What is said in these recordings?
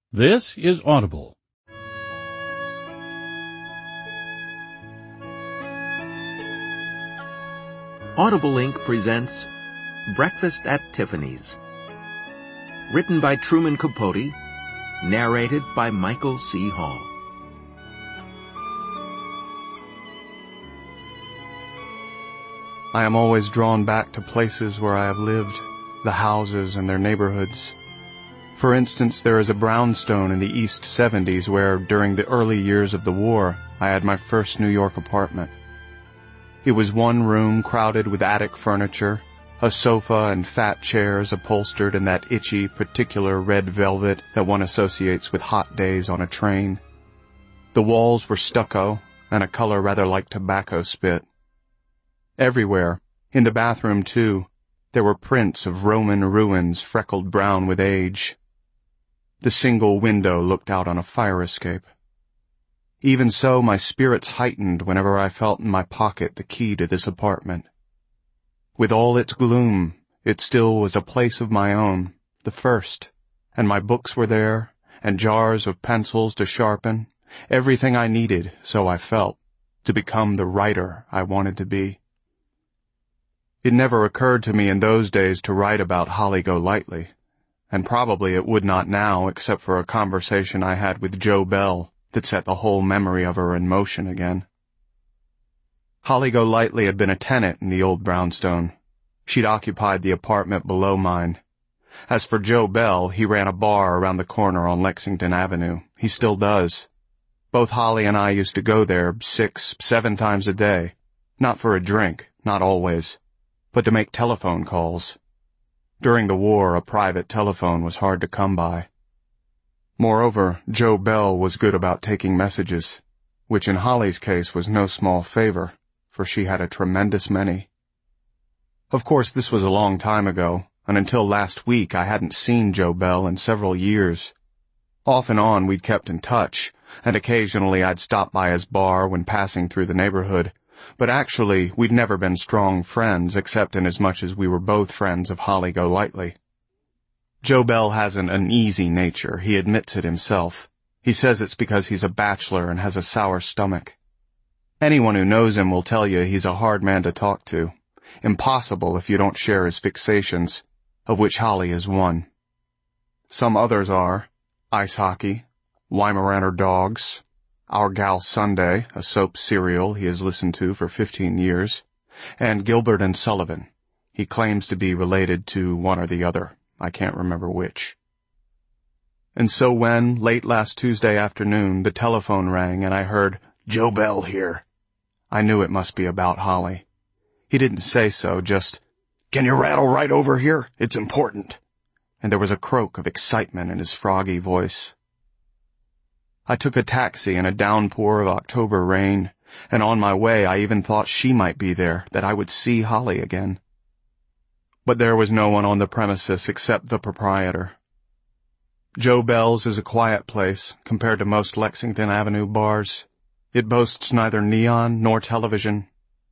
This is Audible. Audible Inc. presents Breakfast at Tiffany's. Written by Truman Capote, narrated by Michael C. Hall. I am always drawn back to places where I have lived, the houses and their neighborhoods. For instance, there is a brownstone in the East 70s where, during the early years of the war, I had my first New York apartment. It was one room crowded with attic furniture, a sofa and fat chairs upholstered in that itchy, particular red velvet that one associates with hot days on a train. The walls were stucco, and a color rather like tobacco spit. Everywhere, in the bathroom too, there were prints of Roman ruins freckled brown with age. The single window looked out on a fire escape. Even so, my spirits heightened whenever I felt in my pocket the key to this apartment. With all its gloom, it still was a place of my own, the first, and my books were there, and jars of pencils to sharpen, everything I needed, so I felt, to become the writer I wanted to be. It never occurred to me in those days to write about Holly Golightly, and probably it would not now except for a conversation I had with Joe Bell that set the whole memory of her in motion again. Holly Golightly had been a tenant in the old brownstone. She'd occupied the apartment below mine. As for Joe Bell, he ran a bar around the corner on Lexington Avenue. He still does. Both Holly and I used to go there 6, 7 times a day. Not for a drink, not always, but to make telephone calls. During the war, a private telephone was hard to come by. Moreover, Joe Bell was good about taking messages, which in Holly's case was no small favor, for she had a tremendous many. Of course, this was a long time ago, and until last week I hadn't seen Joe Bell in several years. Off and on we'd kept in touch, and occasionally I'd stop by his bar when passing through the neighborhood, but actually we'd never been strong friends except inasmuch as we were both friends of Holly Golightly. Joe Bell has an uneasy nature, he admits it himself. He says it's because he's a bachelor and has a sour stomach. Anyone who knows him will tell you he's a hard man to talk to. Impossible if you don't share his fixations, of which Holly is one. Some others are ice hockey, Weimaraner dogs, Our Gal Sunday, a soap serial he has listened to for 15 years, and Gilbert and Sullivan. He claims to be related to one or the other. I can't remember which. And so when, late last Tuesday afternoon, the telephone rang and I heard, "Joe Bell here," I knew it must be about Holly. He didn't say so, just, "Can you rattle right over here? It's important." And there was a croak of excitement in his froggy voice. I took a taxi in a downpour of October rain, and on my way I even thought she might be there, that I would see Holly again. But there was no one on the premises except the proprietor. Joe Bell's is a quiet place compared to most Lexington Avenue bars. It boasts neither neon nor television.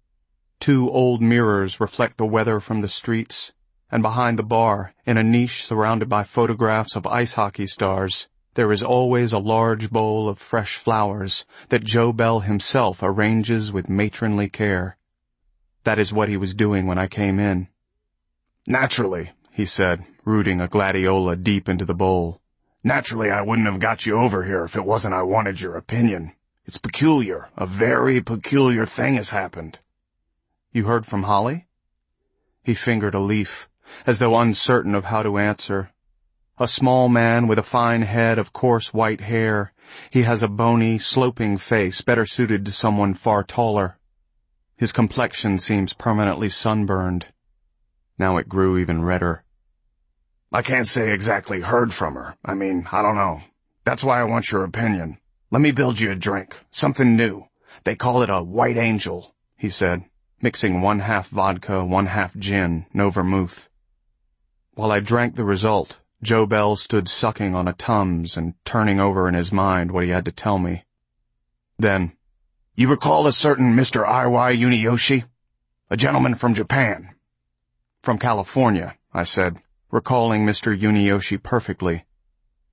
2 old mirrors reflect the weather from the streets, and behind the bar, in a niche surrounded by photographs of ice hockey stars, there is always a large bowl of fresh flowers that Joe Bell himself arranges with matronly care. That is what he was doing when I came in. "Naturally," he said, rooting a gladiola deep into the bowl. "Naturally I wouldn't have got you over here if it wasn't I wanted your opinion. It's peculiar. A very peculiar thing has happened." "You heard from Holly?" He fingered a leaf, as though uncertain of how to answer. A small man with a fine head of coarse white hair, he has a bony, sloping face better suited to someone far taller. His complexion seems permanently sunburned. Now it grew even redder. "I can't say exactly heard from her. I don't know. That's why I want your opinion. Let me build you a drink. Something new. They call it a White Angel," he said, mixing 1/2 vodka, 1/2 gin, no vermouth. While I drank the result, Joe Bell stood sucking on a Tums and turning over in his mind what he had to tell me. Then, "You recall a certain Mr. Iwai Uniyoshi? A gentleman from Japan." "From California," I said, recalling Mr. Uniyoshi perfectly.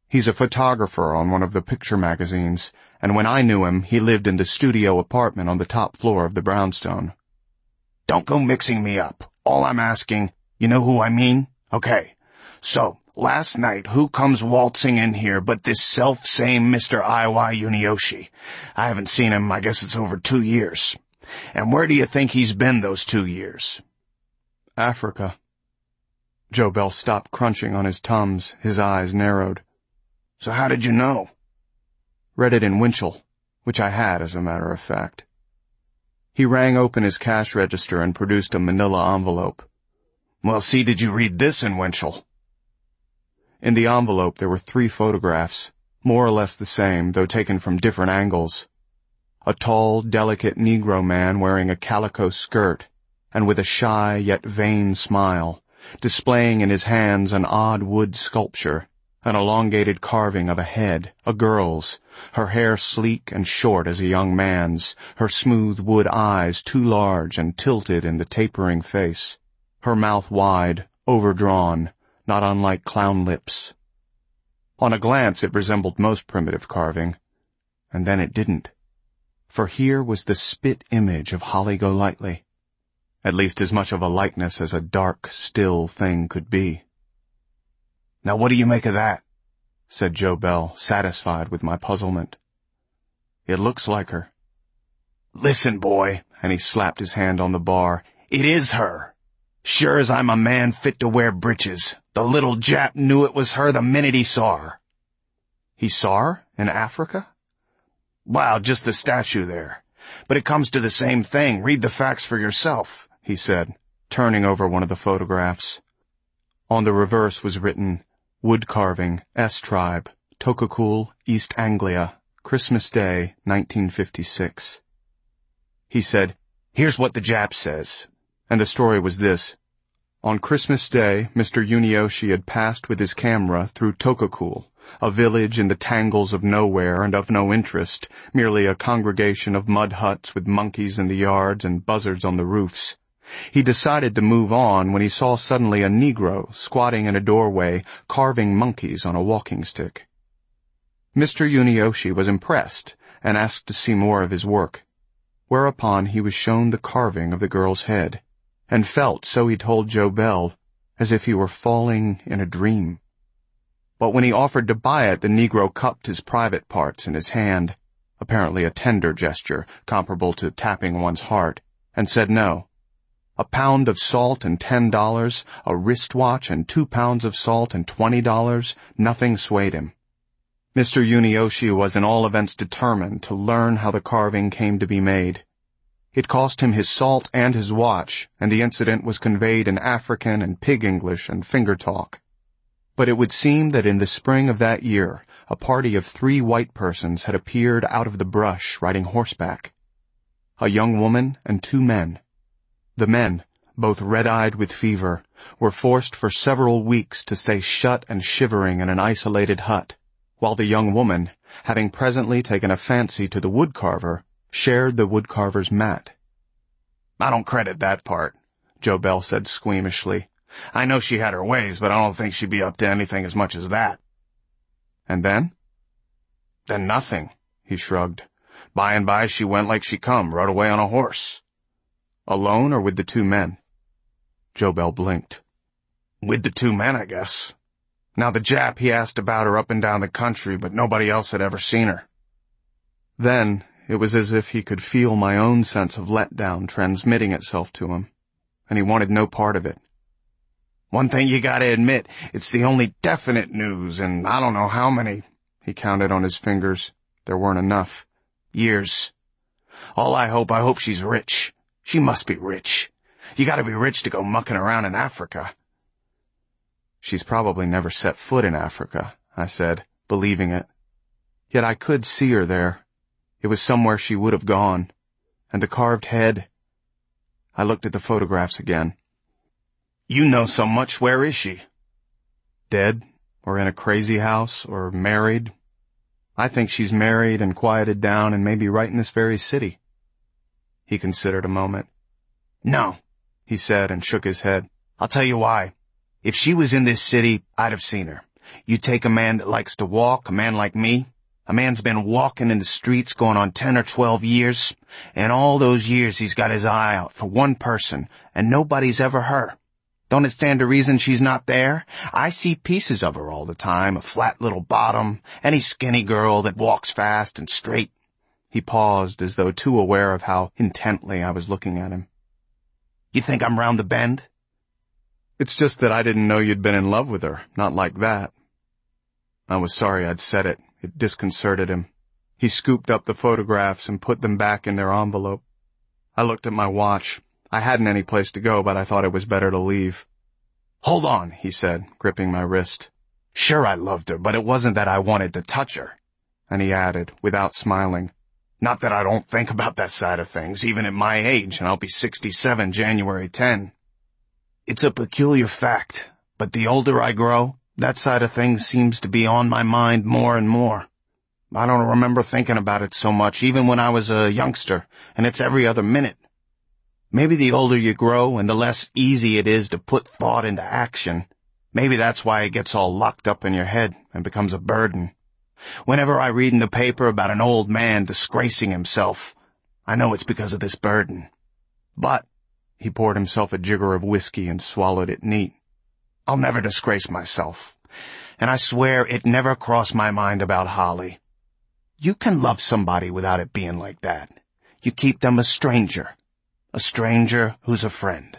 He's a photographer on one of the picture magazines, and when I knew him, he lived in the studio apartment on the top floor of the brownstone. Don't go mixing me up. All I'm asking, you know who I mean? Okay. So, last night, who comes waltzing in here but this self-same Mr. Iwai Yunioshi? I haven't seen him, I guess it's over 2 years. And where do you think he's been those 2 years? Africa. Joe Bell stopped crunching on his Tums, his eyes narrowed. So how did you know? Read it in Winchell, which I had, as a matter of fact. He rang open his cash register and produced a manila envelope. Well, see, did you read this in Winchell? In the envelope there were 3 photographs, more or less the same, though taken from different angles. A tall, delicate Negro man wearing a calico skirt, and with a shy yet vain smile, displaying in his hands an odd wood sculpture, an elongated carving of a head, a girl's, her hair sleek and short as a young man's, her smooth wood eyes too large and tilted in the tapering face, her mouth wide, overdrawn, not unlike clown lips. On a glance it resembled most primitive carving, and then it didn't. For here was the spit image of Holly Golightly, at least as much of a likeness as a dark, still thing could be. Now what do you make of that? Said Joe Bell, satisfied with my puzzlement. It looks like her. Listen, boy, and he slapped his hand on the bar, it is her. Sure as I'm a man fit to wear breeches, the little Jap knew it was her the minute he saw her. He saw her? In Africa? Wow, just the statue there. But it comes to the same thing. Read the facts for yourself, he said, turning over one of the photographs. On the reverse was written, Wood Carving, S Tribe, Tokakul, East Anglia, Christmas Day, 1956. He said, here's what the Jap says. And the story was this. On Christmas Day, Mr. Yunioshi had passed with his camera through Tokakul, a village in the tangles of nowhere and of no interest, merely a congregation of mud huts with monkeys in the yards and buzzards on the roofs. He decided to move on when he saw suddenly a Negro squatting in a doorway, carving monkeys on a walking stick. Mr. Yunioshi was impressed and asked to see more of his work, whereupon he was shown the carving of the girl's head, and felt, so he told Joe Bell, as if he were falling in a dream. But when he offered to buy it, the Negro cupped his private parts in his hand, apparently a tender gesture, comparable to tapping one's heart, and said no. £1 pound of salt and $10, a wristwatch and 2 pounds of salt and $20, nothing swayed him. Mr. Yunioshi was in all events determined to learn how the carving came to be made. It cost him his salt and his watch, and the incident was conveyed in African and pig English and finger talk. But it would seem that in the spring of that year, a party of 3 white persons had appeared out of the brush riding horseback. A young woman and 2 men. The men, both red-eyed with fever, were forced for several weeks to stay shut and shivering in an isolated hut, while the young woman, having presently taken a fancy to the woodcarver, shared the woodcarver's mat. I don't credit that part, Joe Bell said squeamishly. I know she had her ways, but I don't think she'd be up to anything as much as that. And then? Then nothing, he shrugged. By and by she went like she come, rode away on a horse. Alone or with the 2 men? Joe Bell blinked. With the 2 men, I guess. Now the Jap, he asked about her up and down the country, but nobody else had ever seen her. Then it was as if he could feel my own sense of letdown transmitting itself to him, and he wanted no part of it. One thing you gotta admit, it's the only definite news, and I don't know how many. He counted on his fingers. There weren't enough. Years. All I hope she's rich. She must be rich. You gotta be rich to go mucking around in Africa. She's probably never set foot in Africa, I said, believing it. Yet I could see her there. It was somewhere she would have gone. And the carved head. I looked at the photographs again. You know so much. Where is she? Dead, or in a crazy house, or married. I think she's married and quieted down and maybe right in this very city. He considered a moment. No, he said and shook his head. I'll tell you why. If she was in this city, I'd have seen her. You take a man that likes to walk, a man like me. A man's been walking in the streets going on 10 or 12 years, and all those years he's got his eye out for one person, and nobody's ever her. Don't it stand to reason she's not there? I see pieces of her all the time, a flat little bottom, any skinny girl that walks fast and straight. He paused as though too aware of how intently I was looking at him. You think I'm round the bend? It's just that I didn't know you'd been in love with her, not like that. I was sorry I'd said it. It disconcerted him. He scooped up the photographs and put them back in their envelope. I looked at my watch. I hadn't any place to go, but I thought it was better to leave. Hold on, he said, gripping my wrist. Sure, I loved her, but it wasn't that I wanted to touch her. And he added, without smiling, not that I don't think about that side of things, even at my age, and I'll be 67 January 10. It's a peculiar fact, but the older I grow, that side of things seems to be on my mind more and more. I don't remember thinking about it so much, even when I was a youngster, and it's every other minute. Maybe the older you grow and the less easy it is to put thought into action, maybe that's why it gets all locked up in your head and becomes a burden. Whenever I read in the paper about an old man disgracing himself, I know it's because of this burden. But he poured himself a jigger of whiskey and swallowed it neat. I'll never disgrace myself, and I swear it never crossed my mind about Holly. You can love somebody without it being like that. You keep them a stranger who's a friend.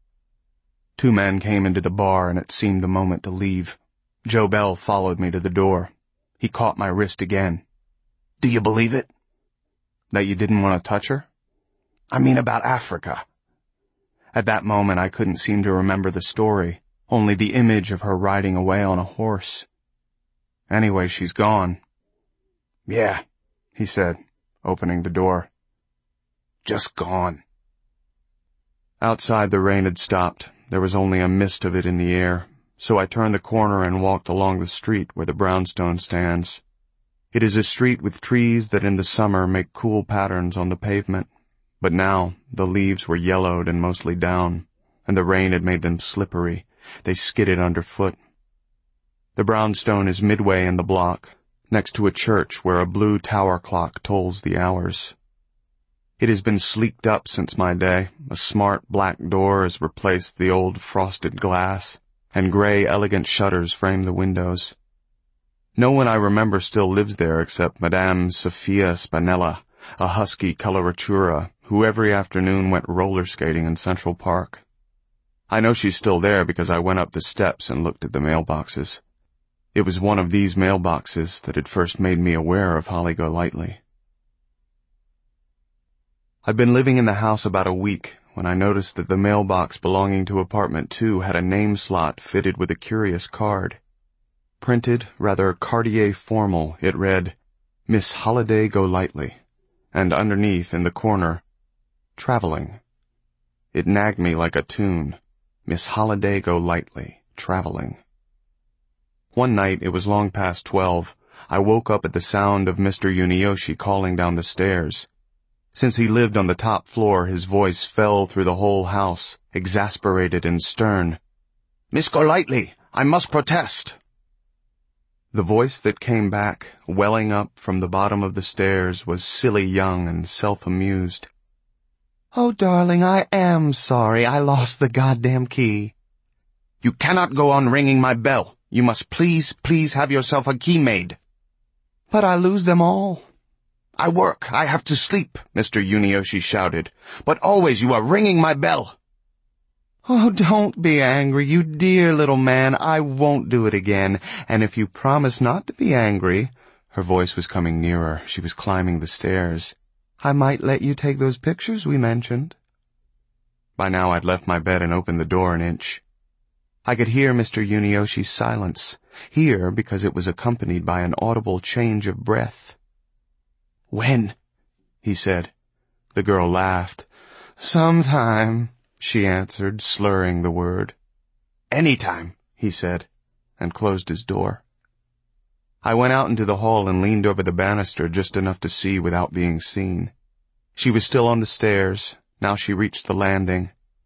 2 men came into the bar, and it seemed the moment to leave. Joe Bell followed me to the door. He caught my wrist again. Do you believe it? That you didn't want to touch her? I mean about Africa. At that moment I couldn't seem to remember the story, only the image of her riding away on a horse. Anyway, she's gone. Yeah, he said, opening the door. Just gone. Outside the rain had stopped. There was only a mist of it in the air, so I turned the corner and walked along the street where the brownstone stands. It is a street with trees that in the summer make cool patterns on the pavement, but now the leaves were yellowed and mostly down, and the rain had made them slippery. They skidded underfoot. The brownstone is midway in the block, next to a church where a blue tower clock tolls the hours. It has been sleeked up since my day. A smart black door has replaced the old frosted glass, and gray elegant shutters frame the windows. No one I remember still lives there except Madame Sophia Spinella, a husky coloratura who every afternoon went roller skating in Central Park. I know she's still there because I went up the steps and looked at the mailboxes. It was one of these mailboxes that had first made me aware of Holly Golightly. I'd been living in the house about a week when I noticed that the mailbox belonging to apartment 2 had a name slot fitted with a curious card. Printed, rather Cartier formal, it read, Miss Holliday Golightly, and underneath, in the corner, Traveling. It nagged me like a tune. Miss Holliday Golightly, traveling. One night, it was long past 12, I woke up at the sound of Mr. Yunioshi calling down the stairs. Since he lived on the top floor, his voice fell through the whole house, exasperated and stern. Miss Golightly, I must protest. The voice that came back, welling up from the bottom of the stairs, was silly young and self-amused. Oh, darling, I am sorry. I lost the goddamn key. You cannot go on ringing my bell. You must please have yourself a key made. But I lose them all. I work. I have to sleep, Mr. Yunioshi shouted. But always you are ringing my bell. Oh, don't be angry, you dear little man. I won't do it again. And if you promise not to be angry— her voice was coming nearer. She was climbing the stairs. I might let you take those pictures we mentioned. By now I'd left my bed and opened the door an inch. I could hear Mr. Yunioshi's silence, hear because it was accompanied by an audible change of breath. When? He said. The girl laughed. Sometime, she answered, slurring the word. Anytime, he said, and closed his door. I went out into the hall and leaned over the banister just enough to see without being seen. She was still on the stairs. Now she reached the landing,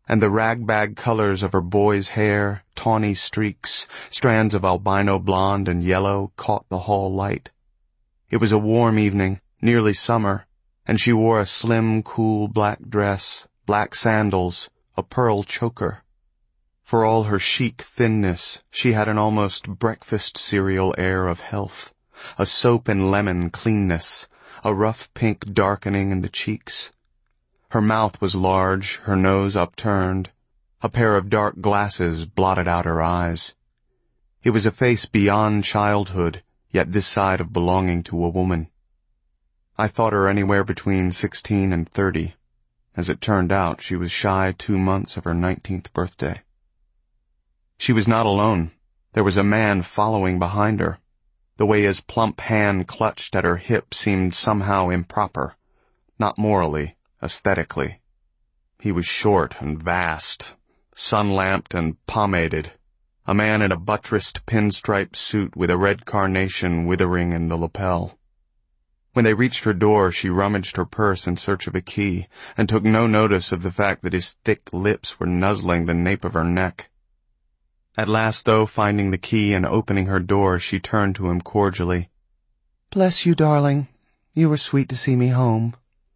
and the rag-bag colors of her boy's hair, tawny streaks, strands of albino blonde and yellow, caught the hall light. It was a warm evening, nearly summer, and she wore a slim, cool black dress, black sandals, a pearl choker. For all her chic thinness, she had an almost breakfast cereal air of health, a soap and lemon cleanness, a rough pink darkening in the cheeks. Her mouth was large, her nose upturned. A pair of dark glasses blotted out her eyes. It was a face beyond childhood, yet this side of belonging to a woman. I thought her anywhere between 16 and 30. As it turned out, she was shy 2 months of her 19th birthday. She was not alone. There was a man following behind her. The way his plump hand clutched at her hip seemed somehow improper. Not morally, aesthetically. He was short and vast, sun-lamped and pomaded, a man in a buttressed pinstripe suit with a red carnation withering in the lapel. When they reached her door, she rummaged her purse in search of a key, and took no notice of the fact that his thick lips were nuzzling the nape of her neck. At last, though, finding the key and opening her door, she turned to him cordially. "Bless you, darling. You were sweet to see me home."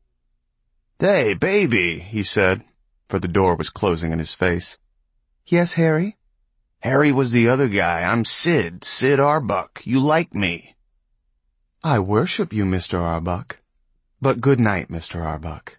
"Hey, baby," he said, for the door was closing in his face. "Yes, Harry?" "Harry was the other guy. I'm Sid Arbuck. You like me." "I worship you, Mr. Arbuck. But good night, Mr. Arbuck."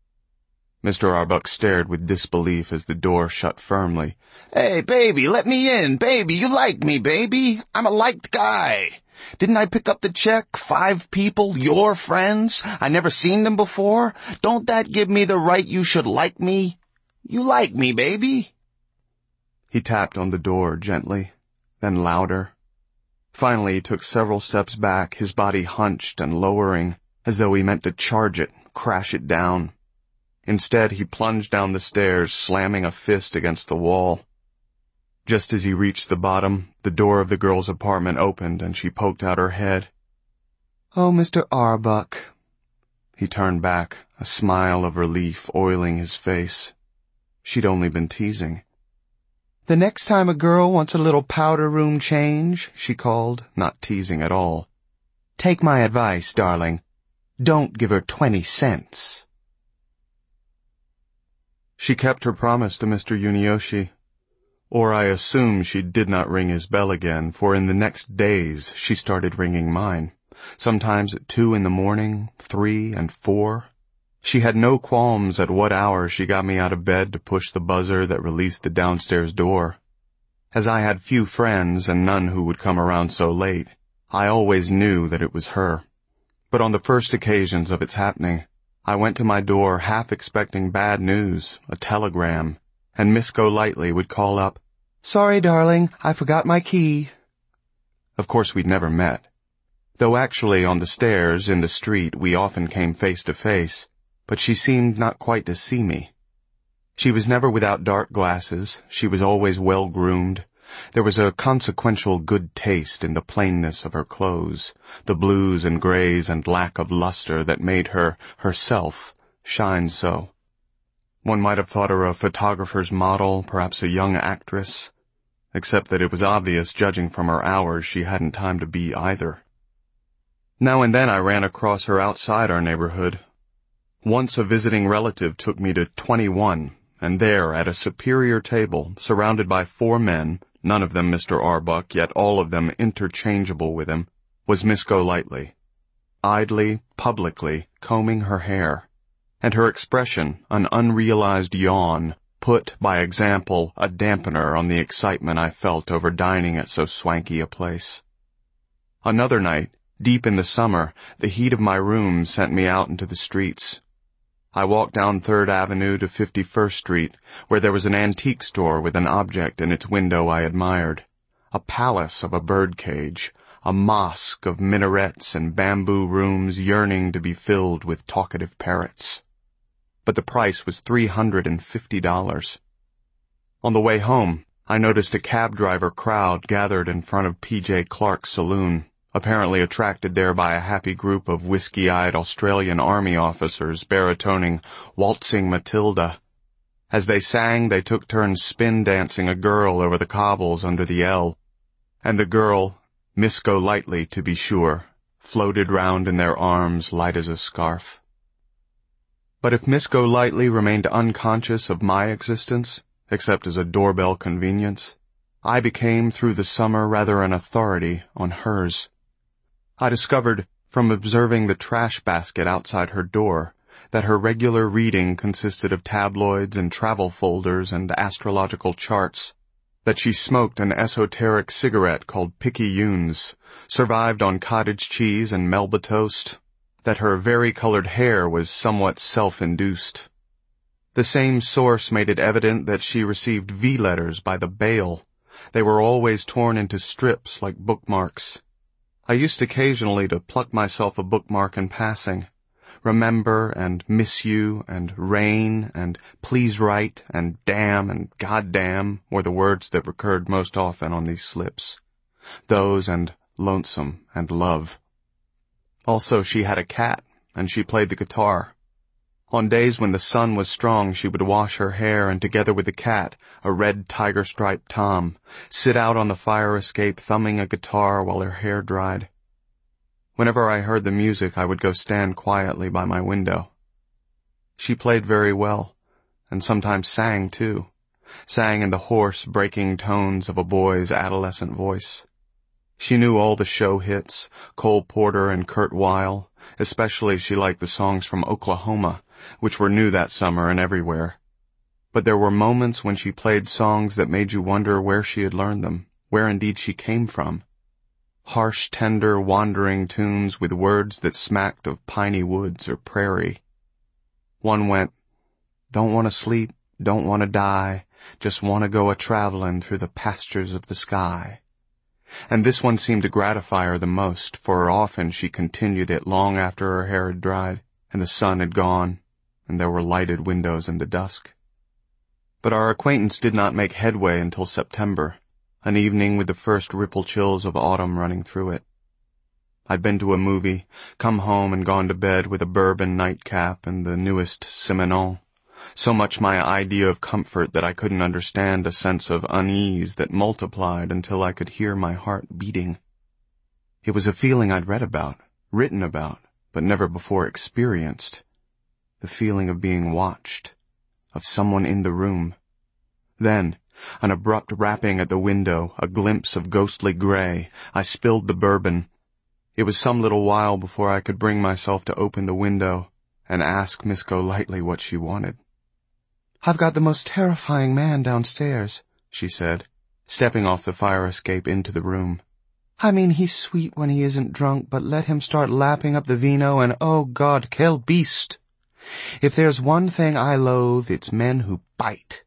Mr. Arbuck stared with disbelief as the door shut firmly. "Hey, baby, let me in. Baby, you like me, baby. I'm a liked guy. Didn't I pick up the check? 5 people, your friends. I never seen them before. Don't that give me the right you should like me? You like me, baby." He tapped on the door gently, then louder. Finally, he took several steps back, his body hunched and lowering, as though he meant to charge it, crash it down. Instead, he plunged down the stairs, slamming a fist against the wall. Just as he reached the bottom, the door of the girl's apartment opened and she poked out her head. "Oh, Mr. Arbuck." He turned back, a smile of relief oiling his face. She'd only been teasing. "The next time a girl wants a little powder room change," she called, not teasing at all, "take my advice, darling. Don't give her 20 cents. She kept her promise to Mr. Yunioshi. Or I assume she did not ring his bell again, for in the next days she started ringing mine, sometimes at 2 in the morning, 3 and 4. She had no qualms at what hour she got me out of bed to push the buzzer that released the downstairs door. As I had few friends and none who would come around so late, I always knew that it was her. But on the first occasions of its happening, I went to my door half expecting bad news, a telegram, and Miss Golightly would call up, "Sorry, darling, I forgot my key." Of course we'd never met. Though actually on the stairs, in the street, we often came face to face, but she seemed not quite to see me. She was never without dark glasses, she was always well-groomed. There was a consequential good taste in the plainness of her clothes, the blues and grays and lack of luster that made her, herself, shine so. One might have thought her a photographer's model, perhaps a young actress, except that it was obvious, judging from her hours, she hadn't time to be either. Now and then I ran across her outside our neighborhood. Once a visiting relative took me to 21, and there, at a superior table, surrounded by 4 men, none of them Mr. Arbuck, yet all of them interchangeable with him, was Miss Golightly, idly, publicly, combing her hair, and her expression, an unrealized yawn, put, by example, a dampener on the excitement I felt over dining at so swanky a place. Another night, deep in the summer, the heat of my room sent me out into the streets. I walked down 3rd Avenue to 51st Street, where there was an antique store with an object in its window I admired, a palace of a birdcage, a mosque of minarets and bamboo rooms yearning to be filled with talkative parrots. But the price was $350. On the way home, I noticed a cab driver crowd gathered in front of P.J. Clark's saloon, apparently attracted there by a happy group of whiskey-eyed Australian Army officers baritoning Waltzing Matilda. As they sang, they took turns spin-dancing a girl over the cobbles under the L, and the girl, Miss Golightly to be sure, floated round in their arms light as a scarf. But if Miss Golightly remained unconscious of my existence, except as a doorbell convenience, I became through the summer rather an authority on hers. I discovered, from observing the trash basket outside her door, that her regular reading consisted of tabloids and travel folders and astrological charts, that she smoked an esoteric cigarette called Picayunes, survived on cottage cheese and Melba toast, that her vari-colored hair was somewhat self-induced. The same source made it evident that she received V-letters by the bale. They were always torn into strips like bookmarks. I used occasionally to pluck myself a bookmark in passing. Remember and miss you and rain and please write and damn and goddamn were the words that recurred most often on these slips. Those and lonesome and love. Also, she had a cat, and she played the guitar. On days when the sun was strong, she would wash her hair and together with the cat, a red tiger-striped Tom, sit out on the fire escape thumbing a guitar while her hair dried. Whenever I heard the music, I would go stand quietly by my window. She played very well, and sometimes sang too, sang in the hoarse, breaking tones of a boy's adolescent voice. She knew all the show hits, Cole Porter and Kurt Weill. Especially she liked the songs from Oklahoma, which were new that summer and everywhere. But there were moments when she played songs that made you wonder where she had learned them, where indeed she came from. Harsh, tender, wandering tunes with words that smacked of piney woods or prairie. One went, "Don't want to sleep, don't want to die, just want to go a-travelin' through the pastures of the sky." And this one seemed to gratify her the most, for often she continued it long after her hair had dried, and the sun had gone, and there were lighted windows in the dusk. But our acquaintance did not make headway until September, an evening with the first ripple chills of autumn running through it. I'd been to a movie, come home and gone to bed with a bourbon nightcap and the newest Simenon. So much my idea of comfort that I couldn't understand a sense of unease that multiplied until I could hear my heart beating. It was a feeling I'd read about, written about, but never before experienced. The feeling of being watched, of someone in the room. Then, an abrupt rapping at the window, a glimpse of ghostly gray. I spilled the bourbon. It was some little while before I could bring myself to open the window and ask Miss Golightly what she wanted. "I've got the most terrifying man downstairs," she said, stepping off the fire escape into the room. "I mean, he's sweet when he isn't drunk, but let him start lapping up the vino and, oh God, quel beast! If there's one thing I loathe, it's men who bite."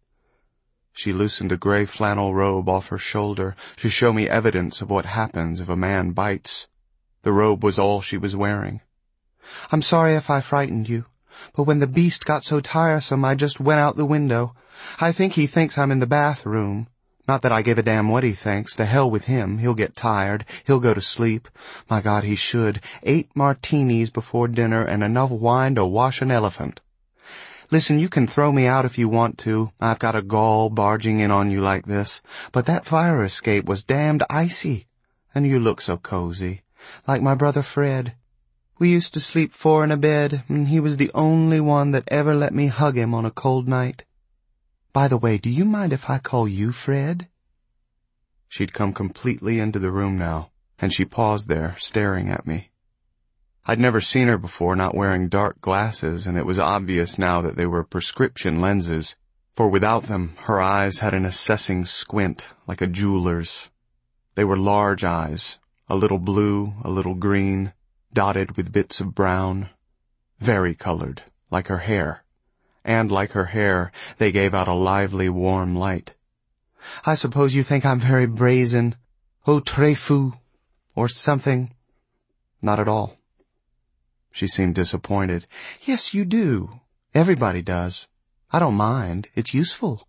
She loosened a gray flannel robe off her shoulder to show me evidence of what happens if a man bites. The robe was all she was wearing. "I'm sorry if I frightened you. But when the beast got so tiresome, I just went out the window. I think he thinks I'm in the bathroom. Not that I give a damn what he thinks. To hell with him. He'll get tired. He'll go to sleep. My God, he should. 8 martinis before dinner and enough wine to wash an elephant. Listen, you can throw me out if you want to. I've got a gall barging in on you like this. But that fire escape was damned icy. And you look so cozy. Like my brother Fred. We used to sleep 4 in a bed, and he was the only one that ever let me hug him on a cold night. By the way, do you mind if I call you Fred?" She'd come completely into the room now, and she paused there, staring at me. I'd never seen her before not wearing dark glasses, and it was obvious now that they were prescription lenses, for without them her eyes had an assessing squint, like a jeweler's. They were large eyes, a little blue, a little green, dotted with bits of brown, vari-colored, like her hair, and like her hair, they gave out a lively, warm light. "I suppose you think I'm very brazen, au très fou, or something." "Not at all." She seemed disappointed. "Yes, you do. Everybody does. I don't mind. It's useful."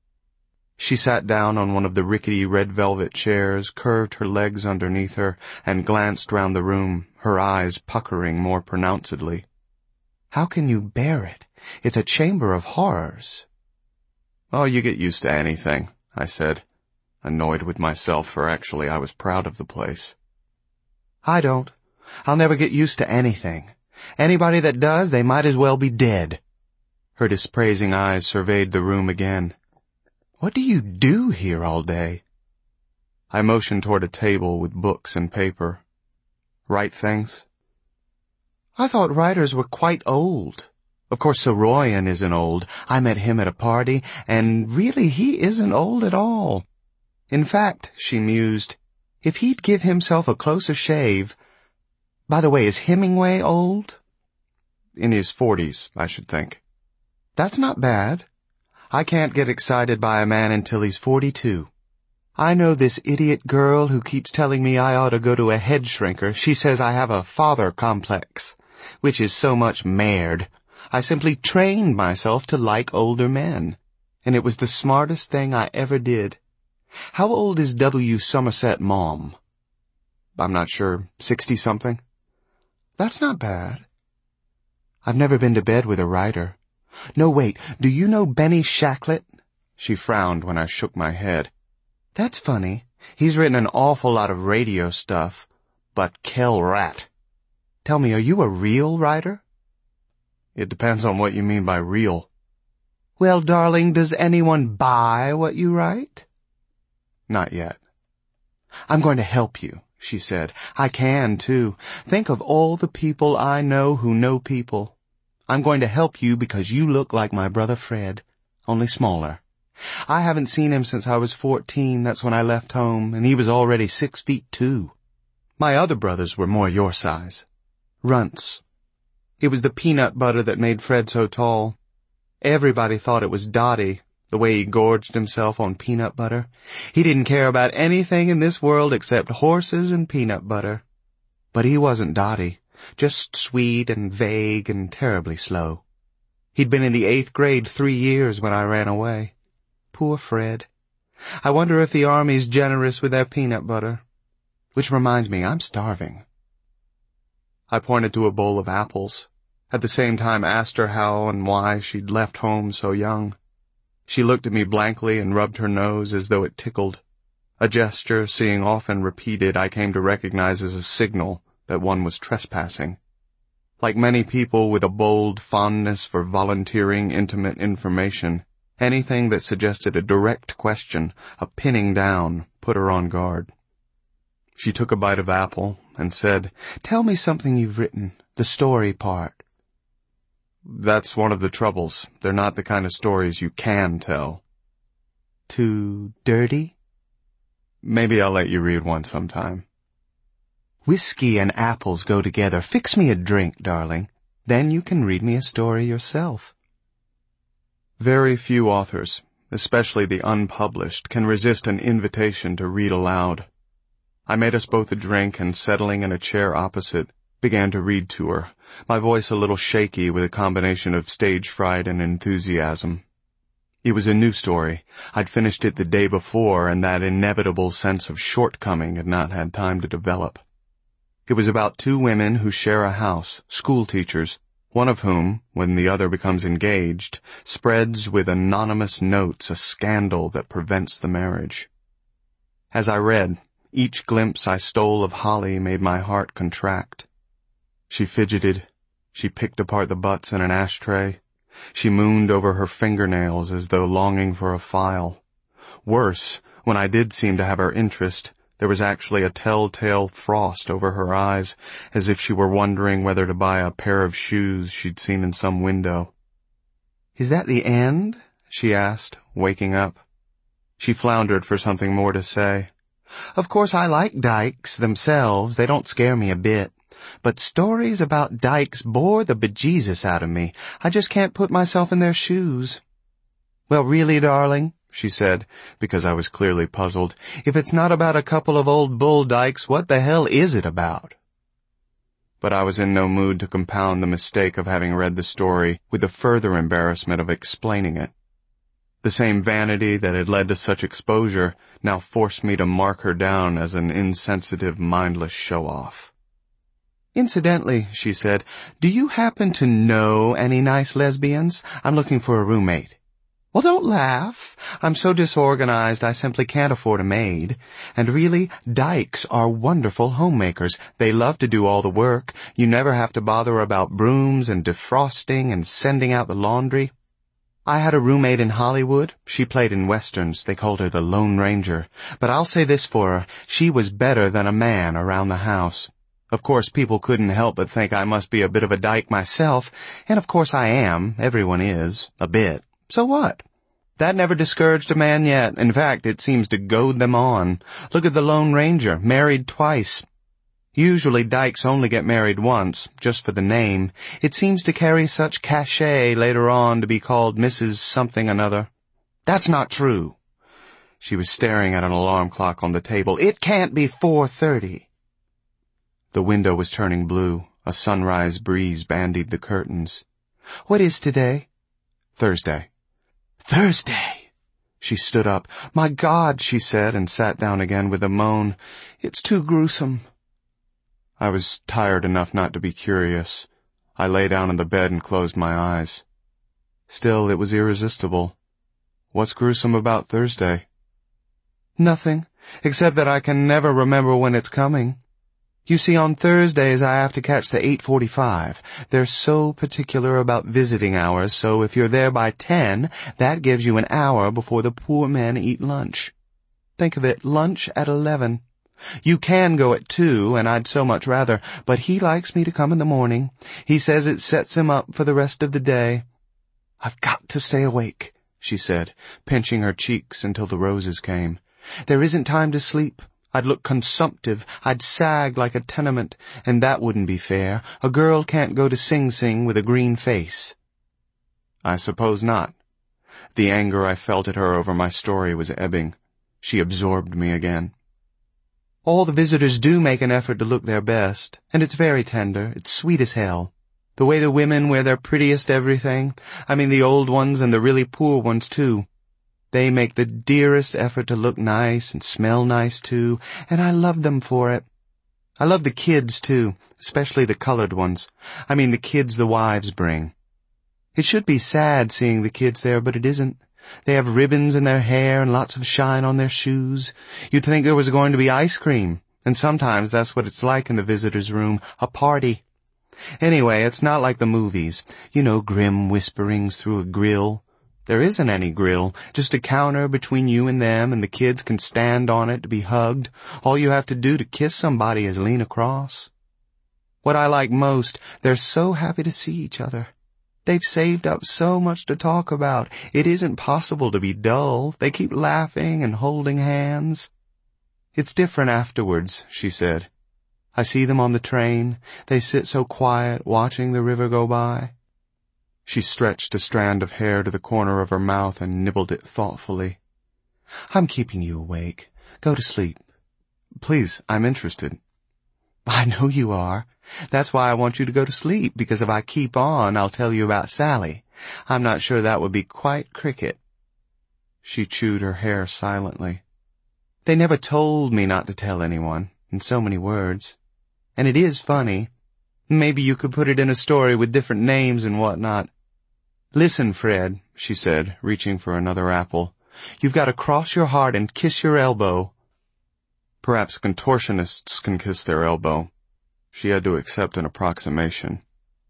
She sat down on one of the rickety red velvet chairs, curved her legs underneath her, and glanced round the room, her eyes puckering more pronouncedly. "How can you bear it? It's a chamber of horrors." Oh, you get used to anything, I said, annoyed with myself for actually I was proud of the place. I don't. I'll never get used to anything. Anybody that does, they might as well be dead. Her dispraising eyes surveyed the room again. What do you do here all day? I motioned toward a table with books and paper. Write things? I thought writers were quite old. Of course, Soroyan isn't old. I met him at a party, and really he isn't old at all. In fact, she mused, if he'd give himself a closer shave... By the way, is Hemingway old? In his 40s, I should think. That's not bad. I can't get excited by a man until he's 42. I know this idiot girl who keeps telling me I ought to go to a head shrinker. She says I have a father complex, which is so much merd. I simply trained myself to like older men, and it was the smartest thing I ever did. How old is W. Somerset Maugham? I'm not sure. 60-something? That's not bad. I've never been to bed with a writer. No, wait, do you know Benny Shacklet? She frowned when I shook my head. That's funny. He's written an awful lot of radio stuff, but Kel Rat. Tell me, are you a real writer? It depends on what you mean by real. Well, darling, does anyone buy what you write? Not yet. I'm going to help you, she said. I can, too. Think of all the people I know who know people. I'm going to help you because you look like my brother Fred, only smaller. I haven't seen him since I was 14. That's when I left home, and he was already 6'2". My other brothers were more your size. Runts. It was the peanut butter that made Fred so tall. Everybody thought it was Dottie, the way he gorged himself on peanut butter. He didn't care about anything in this world except horses and peanut butter. But he wasn't Dottie, just sweet and vague and terribly slow. He'd been in the 8th grade 3 years when I ran away. Poor Fred. I wonder if the Army's generous with their peanut butter. Which reminds me, I'm starving. I pointed to a bowl of apples, at the same time asked her how and why she'd left home so young. She looked at me blankly and rubbed her nose as though it tickled, a gesture, seeing often repeated, I came to recognize as a signal that one was trespassing. Like many people with a bold fondness for volunteering intimate information, anything that suggested a direct question, a pinning down, put her on guard. She took a bite of apple and said, Tell me something you've written, the story part. That's one of the troubles. They're not the kind of stories you can tell. Too dirty? Maybe I'll let you read one sometime. Whiskey and apples go together. Fix me a drink, darling. Then you can read me a story yourself. Very few authors, especially the unpublished, can resist an invitation to read aloud. I made us both a drink and, settling in a chair opposite, began to read to her, my voice a little shaky with a combination of stage fright and enthusiasm. It was a new story. I'd finished it the day before, and that inevitable sense of shortcoming had not had time to develop. It was about 2 women who share a house, school teachers, one of whom, when the other becomes engaged, spreads with anonymous notes a scandal that prevents the marriage. As I read, each glimpse I stole of Holly made my heart contract. She fidgeted. She picked apart the butts in an ashtray. She mooned over her fingernails as though longing for a file. Worse, when I did seem to have her interest, there was actually a telltale frost over her eyes, as if she were wondering whether to buy a pair of shoes she'd seen in some window. Is that the end? She asked, waking up. She floundered for something more to say. Of course I like dykes themselves. They don't scare me a bit. But stories about dykes bore the bejesus out of me. I just can't put myself in their shoes. Well, really, darling, she said, because I was clearly puzzled, if it's not about a couple of old bull dykes, what the hell is it about? But I was in no mood to compound the mistake of having read the story with the further embarrassment of explaining it. The same vanity that had led to such exposure now forced me to mark her down as an insensitive, mindless show-off. Incidentally, she said, do you happen to know any nice lesbians? I'm looking for a roommate. Well, don't laugh. I'm so disorganized I simply can't afford a maid. And really, dykes are wonderful homemakers. They love to do all the work. You never have to bother about brooms and defrosting and sending out the laundry. I had a roommate in Hollywood. She played in westerns. They called her the Lone Ranger. But I'll say this for her. She was better than a man around the house. Of course, people couldn't help but think I must be a bit of a dyke myself. And of course I am. Everyone is. A bit. So what? That never discouraged a man yet. In fact, it seems to goad them on. Look at the Lone Ranger, married twice. Usually dykes only get married once, just for the name. It seems to carry such cachet later on to be called Mrs. Something Another. That's not true. She was staring at an alarm clock on the table. It can't be 4:30. The window was turning blue. A sunrise breeze bandied the curtains. What is today? Thursday. Thursday! She stood up. My God, she said, and sat down again with a moan. It's too gruesome. I was tired enough not to be curious. I lay down in the bed and closed my eyes. Still, it was irresistible. What's gruesome about Thursday? Nothing, except that I can never remember when it's coming. You see, on Thursdays I have to catch the 8:45. They're so particular about visiting hours, so if you're there by 10, that gives you an hour before the poor men eat lunch. Think of it, lunch at 11. You can go at 2, and I'd so much rather, but he likes me to come in the morning. He says it sets him up for the rest of the day. I've got to stay awake, she said, pinching her cheeks until the roses came. There isn't time to sleep. I'd look consumptive, I'd sag like a tenement, and that wouldn't be fair. A girl can't go to Sing Sing with a green face. I suppose not. The anger I felt at her over my story was ebbing. She absorbed me again. All the visitors do make an effort to look their best, and it's very tender, it's sweet as hell. The way the women wear their prettiest everything, I mean the old ones and the really poor ones too. They make the dearest effort to look nice and smell nice, too, and I love them for it. I love the kids, too, especially the colored ones. I mean the kids the wives bring. It should be sad seeing the kids there, but it isn't. They have ribbons in their hair and lots of shine on their shoes. You'd think there was going to be ice cream, and sometimes that's what it's like in the visitors' room, a party. Anyway, it's not like the movies. You know, grim whisperings through a grill. There isn't any grill, just a counter between you and them, and the kids can stand on it to be hugged. All you have to do to kiss somebody is lean across. What I like most, they're so happy to see each other. They've saved up so much to talk about. It isn't possible to be dull. They keep laughing and holding hands. It's different afterwards, she said. I see them on the train. They sit so quiet, watching the river go by. She stretched a strand of hair to the corner of her mouth and nibbled it thoughtfully. I'm keeping you awake. Go to sleep. Please, I'm interested. I know you are. That's why I want you to go to sleep, because if I keep on, I'll tell you about Sally. I'm not sure that would be quite cricket. She chewed her hair silently. They never told me not to tell anyone, in so many words. And it is funny. Maybe you could put it in a story with different names and whatnot. Listen, Fred, she said, reaching for another apple. You've got to cross your heart and kiss your elbow. Perhaps contortionists can kiss their elbow. She had to accept an approximation.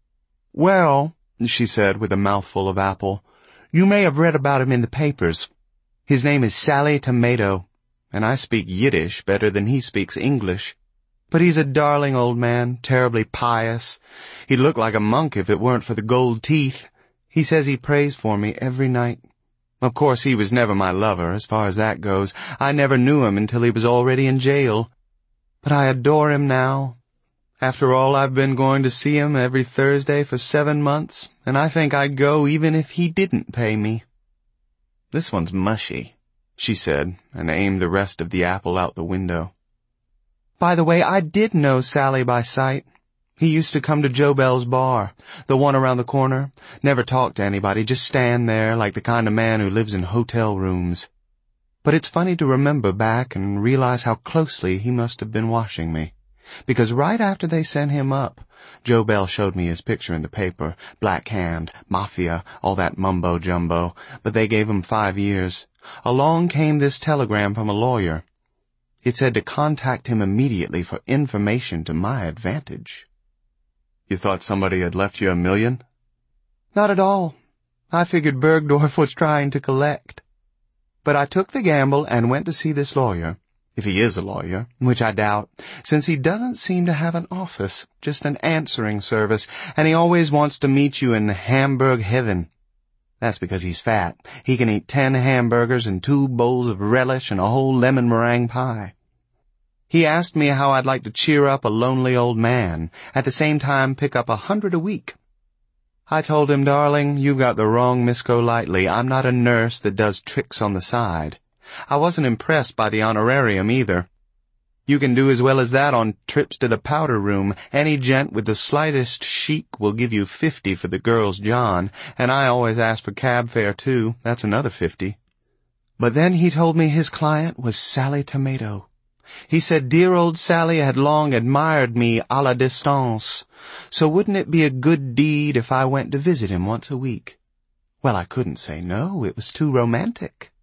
Well, she said with a mouthful of apple, you may have read about him in the papers. His name is Sally Tomato, and I speak Yiddish better than he speaks English. But he's a darling old man, terribly pious. He'd look like a monk if it weren't for the gold teeth. He says he prays for me every night. Of course, he was never my lover, as far as that goes. I never knew him until he was already in jail. But I adore him now. After all, I've been going to see him every Thursday for 7 months, and I think I'd go even if he didn't pay me. This one's mushy, she said, and aimed the rest of the apple out the window. By the way, I did know Sally by sight. He used to come to Joe Bell's bar, the one around the corner. Never talk to anybody, just stand there like the kind of man who lives in hotel rooms. But it's funny to remember back and realize how closely he must have been watching me. Because right after they sent him up, Joe Bell showed me his picture in the paper, Black Hand, Mafia, all that mumbo-jumbo, but they gave him 5 years. Along came this telegram from a lawyer. It said to contact him immediately for information to my advantage. You thought somebody had left you $1 million? Not at all. I figured Bergdorf was trying to collect. But I took the gamble and went to see this lawyer, if he is a lawyer, which I doubt, since he doesn't seem to have an office, just an answering service, and he always wants to meet you in Hamburg heaven. That's because he's fat. He can eat 10 hamburgers and 2 bowls of relish and a whole lemon meringue pie. He asked me how I'd like to cheer up a lonely old man, at the same time pick up 100 a week. I told him, darling, you've got the wrong Miss Golightly. I'm not a nurse that does tricks on the side. I wasn't impressed by the honorarium either. You can do as well as that on trips to the powder room. Any gent with the slightest chic will give you 50 for the girl's John, and I always ask for cab fare too. That's another 50. But then he told me his client was Sally Tomato. He said dear old Sally had long admired me à la distance, so wouldn't it be a good deed if I went to visit him once a week? Well, I couldn't say no. It was too romantic.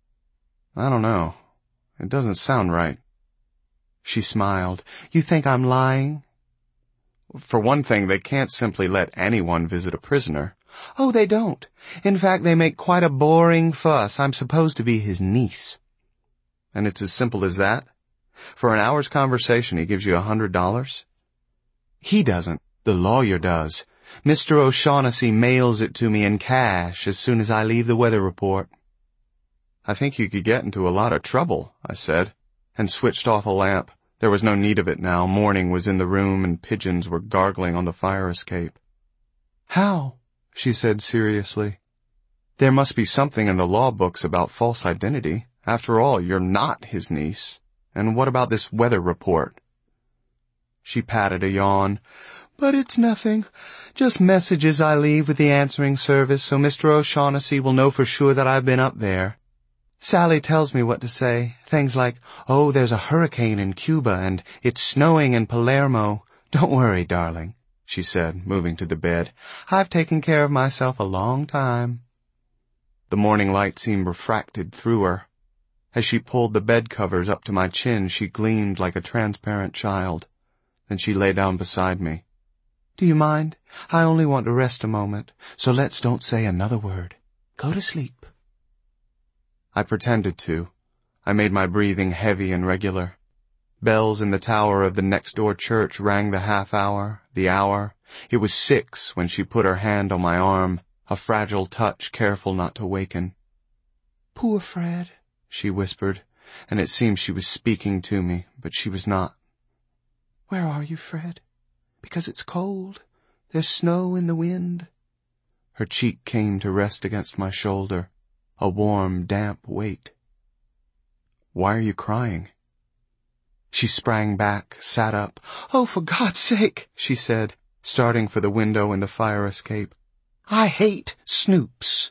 I don't know. It doesn't sound right. She smiled. You think I'm lying? For one thing, they can't simply let anyone visit a prisoner. Oh, they don't. In fact, they make quite a boring fuss. I'm supposed to be his niece. And it's as simple as that? For an hour's conversation, he gives you $100? He doesn't. The lawyer does. Mr. O'Shaughnessy mails it to me in cash as soon as I leave the weather report. I think you could get into a lot of trouble, I said, and switched off a lamp. There was no need of it now. Morning was in the room and pigeons were gargling on the fire escape. How? She said seriously. There must be something in the law books about false identity. After all, you're not his niece. And what about this weather report? She patted a yawn. But it's nothing. Just messages I leave with the answering service so Mr. O'Shaughnessy will know for sure that I've been up there. Sally tells me what to say. Things like, oh, there's a hurricane in Cuba and it's snowing in Palermo. Don't worry, darling, she said, moving to the bed. I've taken care of myself a long time. The morning light seemed refracted through her. As she pulled the bed covers up to my chin, she gleamed like a transparent child. Then she lay down beside me. Do you mind? I only want to rest a moment, so let's don't say another word. Go to sleep. I pretended to. I made my breathing heavy and regular. Bells in the tower of the next-door church rang the half-hour, the hour. It was 6 when she put her hand on my arm, a fragile touch, careful not to waken. Poor Fred, she whispered, and it seemed she was speaking to me, but she was not. Where are you, Fred? Because it's cold. There's snow in the wind. Her cheek came to rest against my shoulder, a warm, damp weight. Why are you crying? She sprang back, sat up. Oh, for God's sake, she said, starting for the window in the fire escape. I hate Snoops.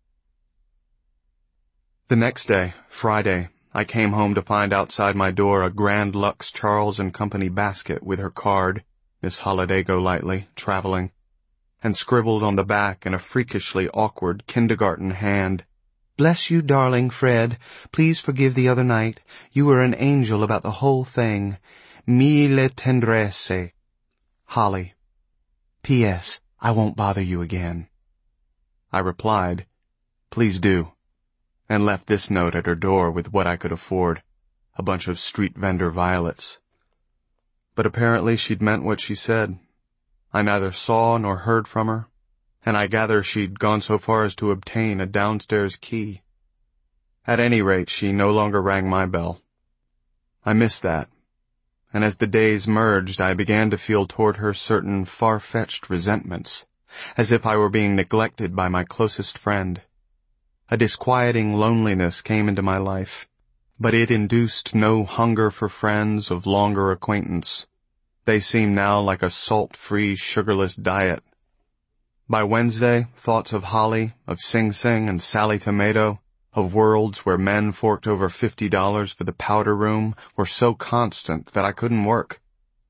The next day, Friday, I came home to find outside my door a Grand Lux Charles & Company basket with her card, Miss Holiday Golightly, traveling, and scribbled on the back in a freakishly awkward kindergarten hand, Bless you, darling Fred. Please forgive the other night. You were an angel about the whole thing. Mille tendresse. Holly. P.S. I won't bother you again. I replied, Please do, and left this note at her door with what I could afford, a bunch of street vendor violets. But apparently she'd meant what she said. I neither saw nor heard from her, and I gather she'd gone so far as to obtain a downstairs key. At any rate, she no longer rang my bell. I missed that, and as the days merged, I began to feel toward her certain far-fetched resentments, as if I were being neglected by my closest friend. A disquieting loneliness came into my life, but it induced no hunger for friends of longer acquaintance. They seemed now like a salt-free, sugarless diet. By Wednesday, thoughts of Holly, of Sing Sing and Sally Tomato, of worlds where men forked over $50 for the powder room were so constant that I couldn't work.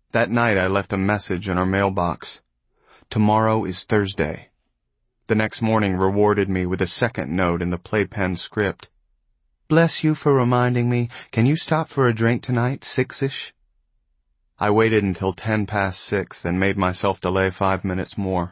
That night I left a message in her mailbox. Tomorrow is Thursday. The next morning rewarded me with a second note in the playpen script. Bless you for reminding me. Can you stop for a drink tonight, 6-ish? I waited until 6:10, then made myself delay 5 minutes more.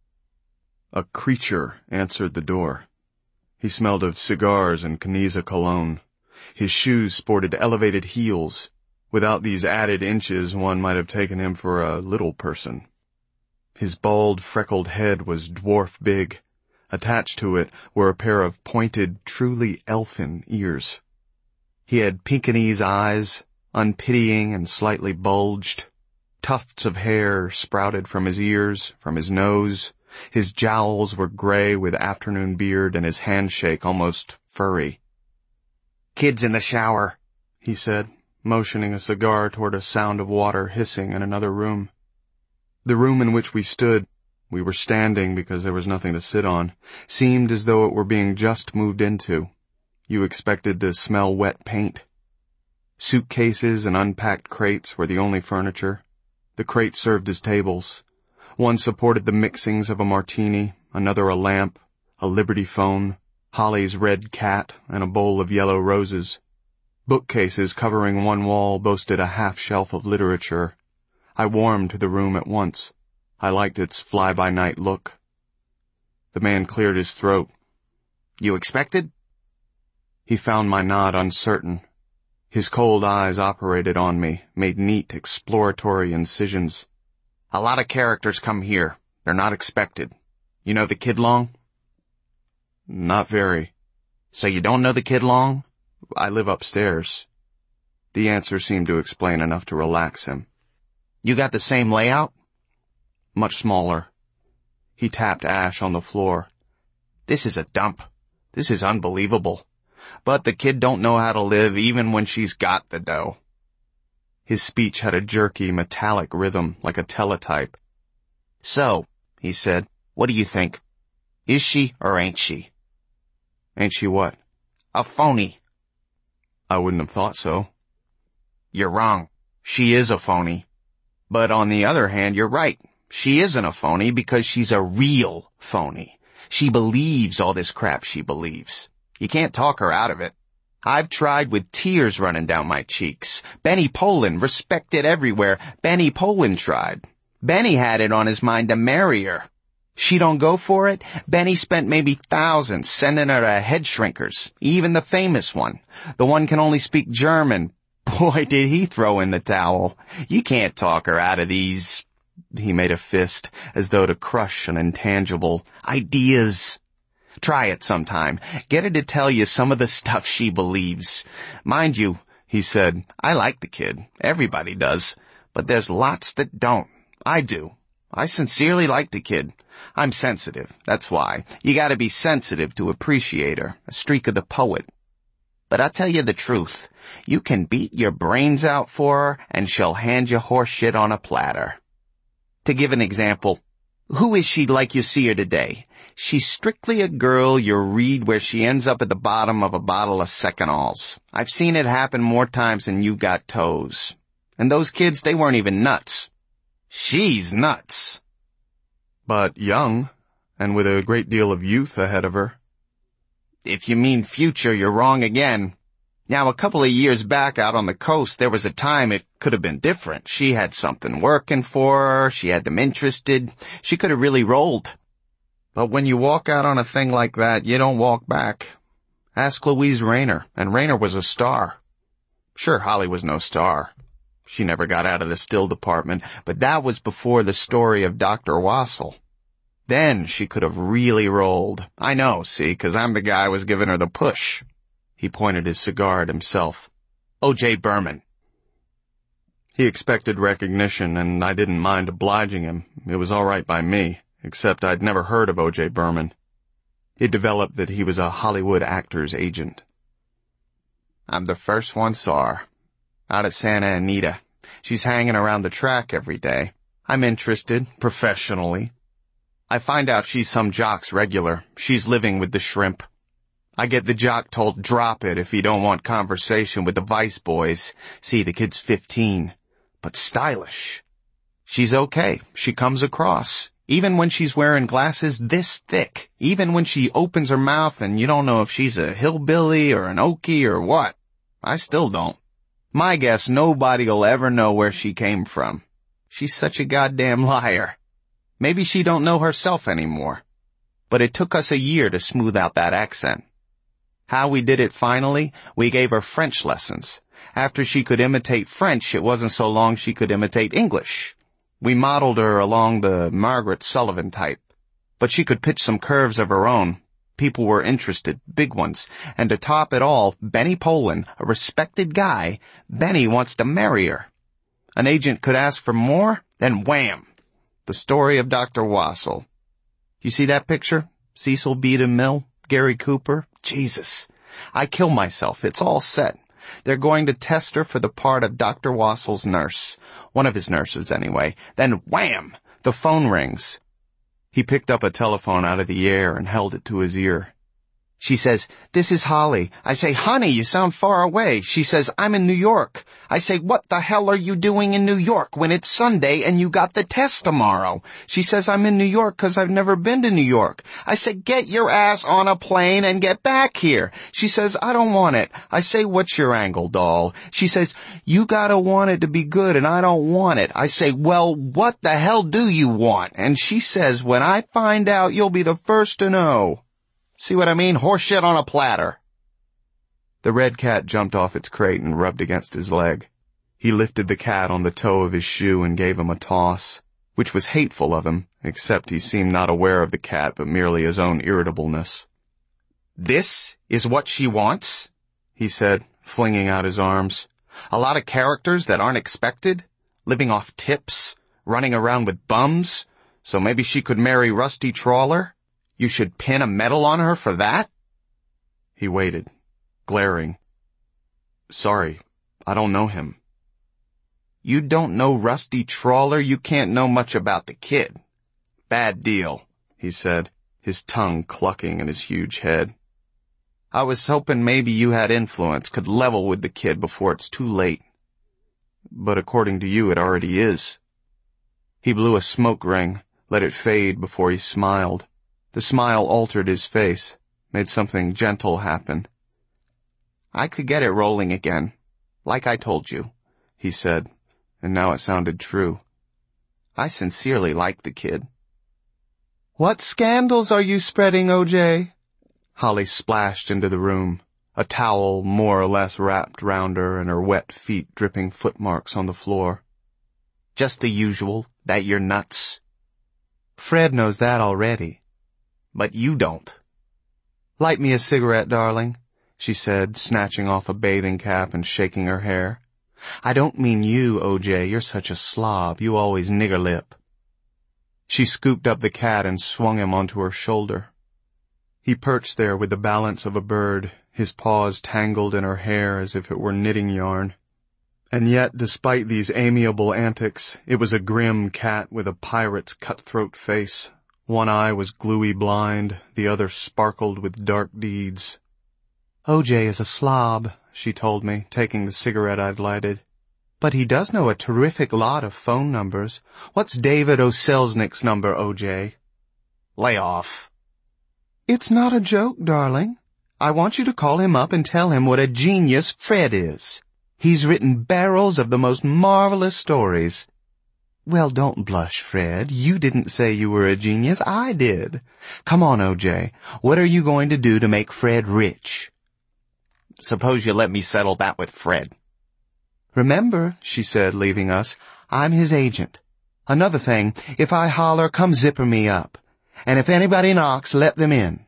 A creature answered the door. He smelled of cigars and Caniza cologne. His shoes sported elevated heels. Without these added inches, one might have taken him for a little person. His bald, freckled head was dwarf big. Attached to it were a pair of pointed, truly elfin ears. He had Pekingese eyes, unpitying and slightly bulged. Tufts of hair sprouted from his ears, from his nose. His jowls were gray with afternoon beard and his handshake almost furry. "Kid's in the shower," he said, motioning a cigar toward a sound of water hissing in another room. The room in which we stood, we were standing because there was nothing to sit on, seemed as though it were being just moved into. You expected to smell wet paint. Suitcases and unpacked crates were the only furniture. The crates served as tables. One supported the mixings of a martini, another a lamp, a Liberty phone, Holly's red cat, and a bowl of yellow roses. Bookcases covering one wall boasted a half-shelf of literature. I warmed to the room at once. I liked its fly-by-night look. The man cleared his throat. "You expected?" He found my nod uncertain. His cold eyes operated on me, made neat, exploratory incisions. "A lot of characters come here. They're not expected. You know the Kid Long?" "Not very." "So you don't know the Kid Long?" "I live upstairs." The answer seemed to explain enough to relax him. "You got the same layout?" "Much smaller." He tapped ash on the floor. "This is a dump. This is unbelievable. But the kid don't know how to live even when she's got the dough." His speech had a jerky, metallic rhythm, like a teletype. "So," he said, "what do you think? Is she or ain't she?" "Ain't she what?" "A phony." "I wouldn't have thought so." "You're wrong. She is a phony. But on the other hand, you're right. She isn't a phony because she's a real phony. She believes all this crap she believes. You can't talk her out of it. I've tried with tears running down my cheeks. Benny Poland, respected everywhere. Benny Poland tried. Benny had it on his mind to marry her. She don't go for it. Benny spent maybe thousands sending her to head shrinkers, even the famous one. The one can only speak German. Boy, did he throw in the towel. You can't talk her out of these," he made a fist, as though to crush an intangible, "ideas. Try it sometime. Get her to tell you some of the stuff she believes. Mind you," he said, "I like the kid. Everybody does. But there's lots that don't. I do. I sincerely like the kid. I'm sensitive. That's why. You gotta be sensitive to appreciate her. A streak of the poet. But I'll tell you the truth. You can beat your brains out for her, and she'll hand you horse shit on a platter. To give an example, who is she like you see her today? She's strictly a girl you read where she ends up at the bottom of a bottle of Seconals. I've seen it happen more times than you got toes. And those kids, they weren't even nuts. She's nuts." "But young, and with a great deal of youth ahead of her." "If you mean future, you're wrong again. Now, a couple of years back out on the coast, there was a time it could have been different. She had something working for her. She had them interested. She could have really rolled. But when you walk out on a thing like that, you don't walk back. Ask Louise Rayner, and Rayner was a star. Sure, Holly was no star. She never got out of the still department, but that was before the story of Dr. Wassel. Then she could have really rolled. I know, see, 'cause I'm the guy who was giving her the push." He pointed his cigar at himself. "O.J. Berman." He expected recognition, and I didn't mind obliging him. It was all right by me, except I'd never heard of O.J. Berman. It developed that he was a Hollywood actor's agent. "I'm the first one saw her. Out at Santa Anita. She's hanging around the track every day. I'm interested, professionally. I find out she's some jock's regular. She's living with the shrimp. I get the jock told drop it if he don't want conversation with the vice boys. See, the kid's 15. but stylish. She's okay. She comes across. Even when she's wearing glasses this thick. Even when she opens her mouth and you don't know if she's a hillbilly or an Okie or what. I still don't. My guess, nobody'll ever know where she came from. She's such a goddamn liar. Maybe she don't know herself anymore. But it took us a year to smooth out that accent. How we did it finally, we gave her French lessons. After she could imitate French, it wasn't so long she could imitate English. We modeled her along the Margaret Sullivan type. But she could pitch some curves of her own. People were interested, big ones. And to top it all, Benny Poland, a respected guy, Benny wants to marry her. An agent could ask for more, then wham! The story of Dr. Wassel. You see that picture? Cecil B. DeMille, Gary Cooper. Jesus. I kill myself. It's all set. They're going to test her for the part of Dr. Wassel's nurse. One of his nurses, anyway. Then wham! The phone rings. He picked up a telephone out of the air and held it to his ear. She says, "This is Holly." I say, "Honey, you sound far away." She says, "I'm in New York." I say, "What the hell are you doing in New York when it's Sunday and you got the test tomorrow?" She says, "I'm in New York 'cause I've never been to New York." I say, "Get your ass on a plane and get back here." She says, "I don't want it." I say, "What's your angle, doll?" She says, "You gotta want it to be good and I don't want it." I say, "Well, what the hell do you want?" And she says, "When I find out, you'll be the first to know." See what I mean? Horse shit on a platter. The red cat jumped off its crate and rubbed against his leg. He lifted the cat on the toe of his shoe and gave him a toss, which was hateful of him, except he seemed not aware of the cat but merely his own irritableness. "This is what she wants?" he said, flinging out his arms. "A lot of characters that aren't expected? Living off tips? Running around with bums? So maybe she could marry Rusty Trawler? You should pin a medal on her for that?" He waited, glaring. "Sorry, I don't know him." "You don't know Rusty Trawler? You can't know much about the kid." "Bad deal," he said, his tongue clucking in his huge head. "I was hoping maybe you had influence, could level with the kid before it's too late." "But according to you, it already is." He blew a smoke ring, let it fade before he smiled. The smile altered his face, made something gentle happen. "I could get it rolling again, like I told you," he said, and now it sounded true. "I sincerely like the kid." "What scandals are you spreading, O.J.? Holly splashed into the room, a towel more or less wrapped round her and her wet feet dripping footmarks on the floor. "Just the usual, that you're nuts." "Fred knows that already." "But you don't." "Light me a cigarette, darling," she said, snatching off a bathing cap and shaking her hair. "I don't mean you, O.J. You're such a slob. You always nigger lip." She scooped up the cat and swung him onto her shoulder. He perched there with the balance of a bird, his paws tangled in her hair as if it were knitting yarn. And yet, despite these amiable antics, it was a grim cat with a pirate's cutthroat face. One eye was gluey blind, the other sparkled with dark deeds. "O.J. is a slob," she told me, taking the cigarette I'd lighted. "But he does know a terrific lot of phone numbers. What's David O'Selznick's number, O.J.? "Lay off." "It's not a joke, darling. I want you to call him up and tell him what a genius Fred is. He's written barrels of the most marvelous stories." "Well, don't blush, Fred. You didn't say you were a genius. I did. Come on, O.J. What are you going to do to make Fred rich?" "Suppose you let me settle that with Fred." "Remember," she said, leaving us, "I'm his agent. Another thing, if I holler, come zipper me up. And if anybody knocks, let them in."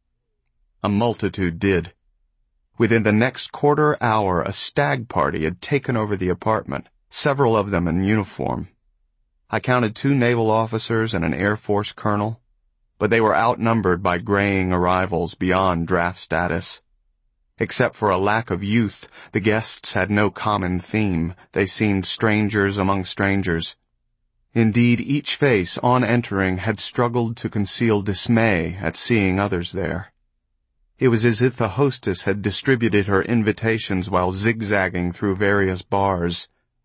A multitude did. Within the next quarter hour, a stag party had taken over the apartment, several of them in uniform. I counted 2 naval officers and an Air Force colonel, but they were outnumbered by graying arrivals beyond draft status. Except for a lack of youth, the guests had no common theme. They seemed strangers among strangers. Indeed, each face, on entering, had struggled to conceal dismay at seeing others there. It was as if the hostess had distributed her invitations while zigzagging through various bars,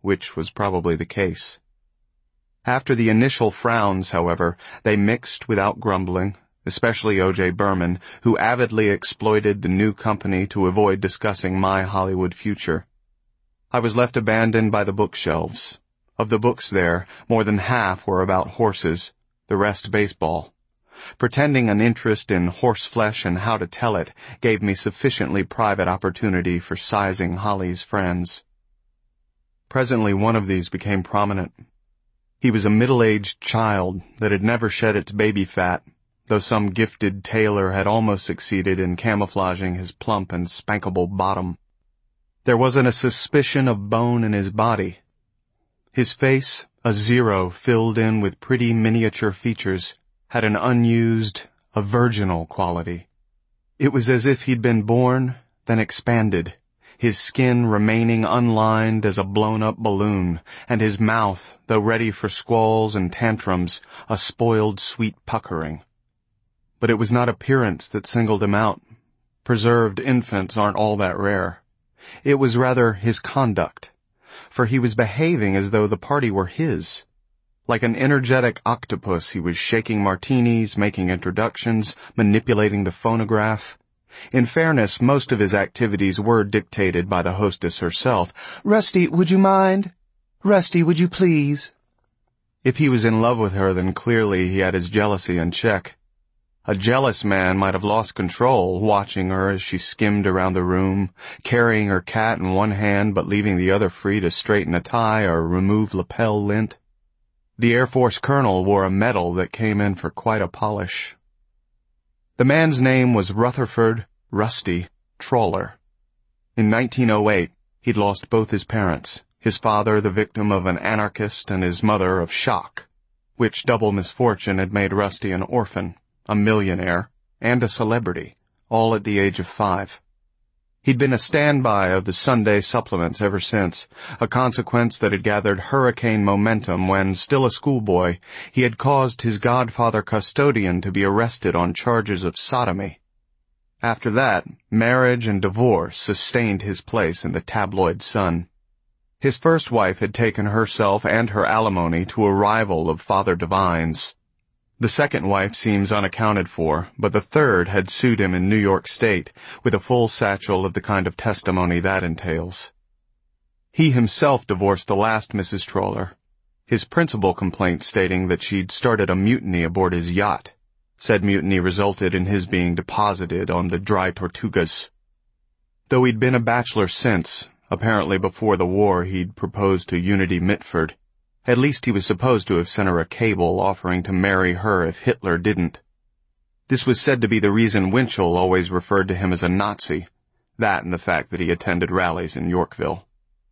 which was probably the case. After the initial frowns, however, they mixed without grumbling, especially O.J. Berman, who avidly exploited the new company to avoid discussing my Hollywood future. I was left abandoned by the bookshelves. Of the books there, more than half were about horses, the rest baseball. Pretending an interest in horseflesh and how to tell it gave me sufficiently private opportunity for sizing Holly's friends. Presently one of these became prominent. He was a middle-aged child that had never shed its baby fat, though some gifted tailor had almost succeeded in camouflaging his plump and spankable bottom. There wasn't a suspicion of bone in his body. His face, a zero filled in with pretty miniature features, had an unused, a virginal quality. It was as if he'd been born, then expanded, his skin remaining unlined as a blown-up balloon, and his mouth, though ready for squalls and tantrums, a spoiled sweet puckering. But it was not appearance that singled him out. Preserved infants aren't all that rare. It was rather his conduct, for he was behaving as though the party were his. Like an energetic octopus, he was shaking martinis, making introductions, manipulating the phonograph. In fairness, most of his activities were dictated by the hostess herself. "Rusty, would you mind? Rusty, would you please?" If he was in love with her, then clearly he had his jealousy in check. A jealous man might have lost control, watching her as she skimmed around the room, carrying her cat in one hand but leaving the other free to straighten a tie or remove lapel lint. The Air Force colonel wore a medal that came in for quite a polish. The man's name was Rutherford Rusty Troller. In 1908, he'd lost both his parents, his father the victim of an anarchist and his mother of shock, which double misfortune had made Rusty an orphan, a millionaire, and a celebrity, all at the age of 5. He'd been a standby of the Sunday supplements ever since, a consequence that had gathered hurricane momentum when, still a schoolboy, he had caused his godfather custodian to be arrested on charges of sodomy. After that, marriage and divorce sustained his place in the tabloid Sun. His first wife had taken herself and her alimony to a rival of Father Devine's. The second wife seems unaccounted for, but the third had sued him in New York State, with a full satchel of the kind of testimony that entails. He himself divorced the last Mrs. Troller, his principal complaint stating that she'd started a mutiny aboard his yacht. Said mutiny resulted in his being deposited on the Dry Tortugas. Though he'd been a bachelor since, apparently before the war he'd proposed to Unity Mitford. At least he was supposed to have sent her a cable offering to marry her if Hitler didn't. This was said to be the reason Winchell always referred to him as a Nazi, that and the fact that he attended rallies in Yorkville.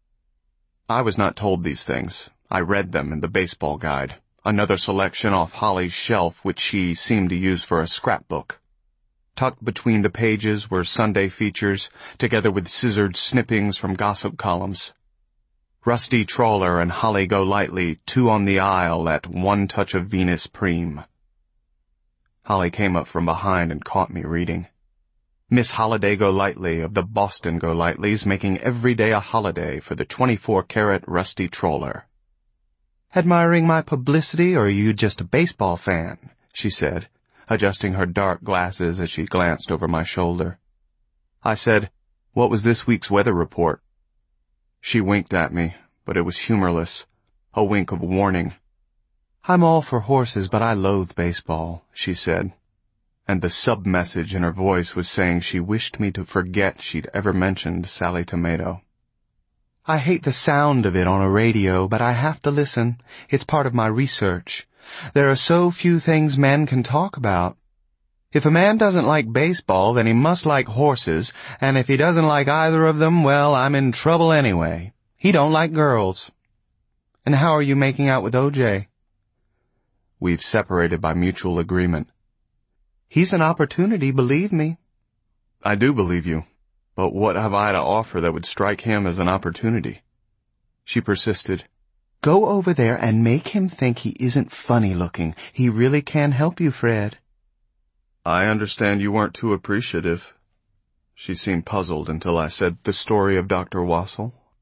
I was not told these things. I read them in the baseball guide, another selection off Holly's shelf which she seemed to use for a scrapbook. Tucked between the pages were Sunday features, together with scissored snippings from gossip columns. Rusty Troller and Holly Golightly, 2 on the aisle at One Touch of Venus Prime. Holly came up from behind and caught me reading. Miss Holliday Golightly of the Boston Golightleys making every day a holiday for the 24-carat Rusty Troller. "Admiring my publicity, or are you just a baseball fan?" she said, adjusting her dark glasses as she glanced over my shoulder. I said, "What was this week's weather report?" She winked at me, but it was humorless, a wink of warning. "I'm all for horses, but I loathe baseball," she said, and the sub-message in her voice was saying she wished me to forget she'd ever mentioned Sally Tomato. "I hate the sound of it on a radio, but I have to listen. It's part of my research. There are so few things men can talk about. If a man doesn't like baseball, then he must like horses, and if he doesn't like either of them, well, I'm in trouble anyway. He don't like girls. And how are you making out with O.J.? "We've separated by mutual agreement." "He's an opportunity, believe me." "I do believe you, but what have I to offer that would strike him as an opportunity?" She persisted. "Go over there and make him think he isn't funny looking. He really can help you, Fred." "I understand you weren't too appreciative." She seemed puzzled until I said the story of Dr. Wassel.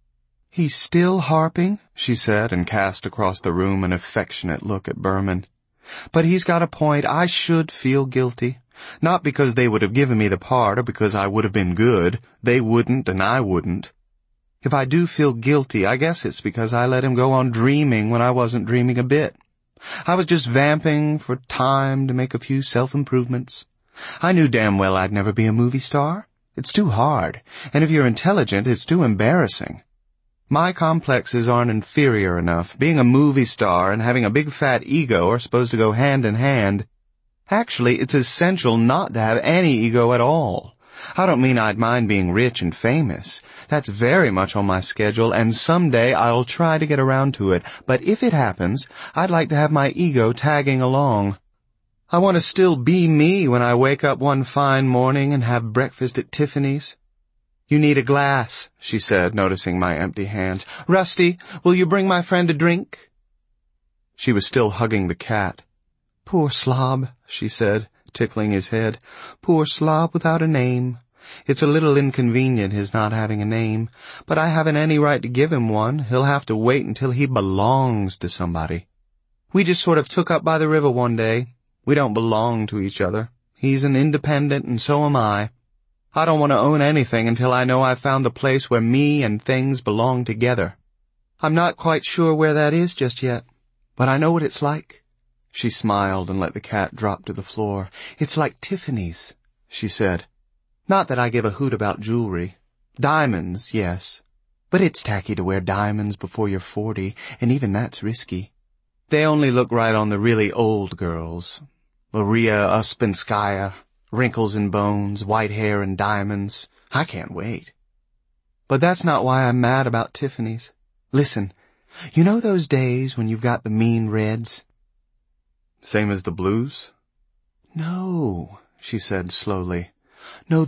He's still harping, she said, and cast across the room an affectionate look at Berman. But he's got a point. I should feel guilty. Not because they would have given me the part or because I would have been good. They wouldn't and I wouldn't. If I do feel guilty, I guess it's because I let him go on dreaming when I wasn't dreaming a bit. I was just vamping for time to make a few self-improvements. I knew damn well I'd never be a movie star. It's too hard, and if you're intelligent, it's too embarrassing. My complexes aren't inferior enough. Being a movie star and having a big fat ego are supposed to go hand in hand. Actually, it's essential not to have any ego at all. I don't mean I'd mind being rich and famous. That's very much on my schedule, and someday I'll try to get around to it. But if it happens, I'd like to have my ego tagging along. I want to still be me when I wake up one fine morning and have breakfast at Tiffany's. You need a glass, she said, noticing my empty hands. Rusty, will you bring my friend a drink? She was still hugging the cat. Poor slob, she said, tickling his head. Poor slob without a name. It's a little inconvenient his not having a name, but I haven't any right to give him one. He'll have to wait until he belongs to somebody. We just sort of took up by the river one day. We don't belong to each other. He's an independent and so am I. I don't want to own anything until I know I've found the place where me and things belong together. I'm not quite sure where that is just yet, but I know what it's like. She smiled and let the cat drop to the floor. It's like Tiffany's, she said. Not that I give a hoot about jewelry. Diamonds, yes. But it's tacky to wear diamonds before you're 40, and even that's risky. They only look right on the really old girls. Maria Uspenskaya, wrinkles and bones, white hair and diamonds. I can't wait. But that's not why I'm mad about Tiffany's. Listen, you know those days when you've got the mean reds? Same as the blues? No, she said slowly. No,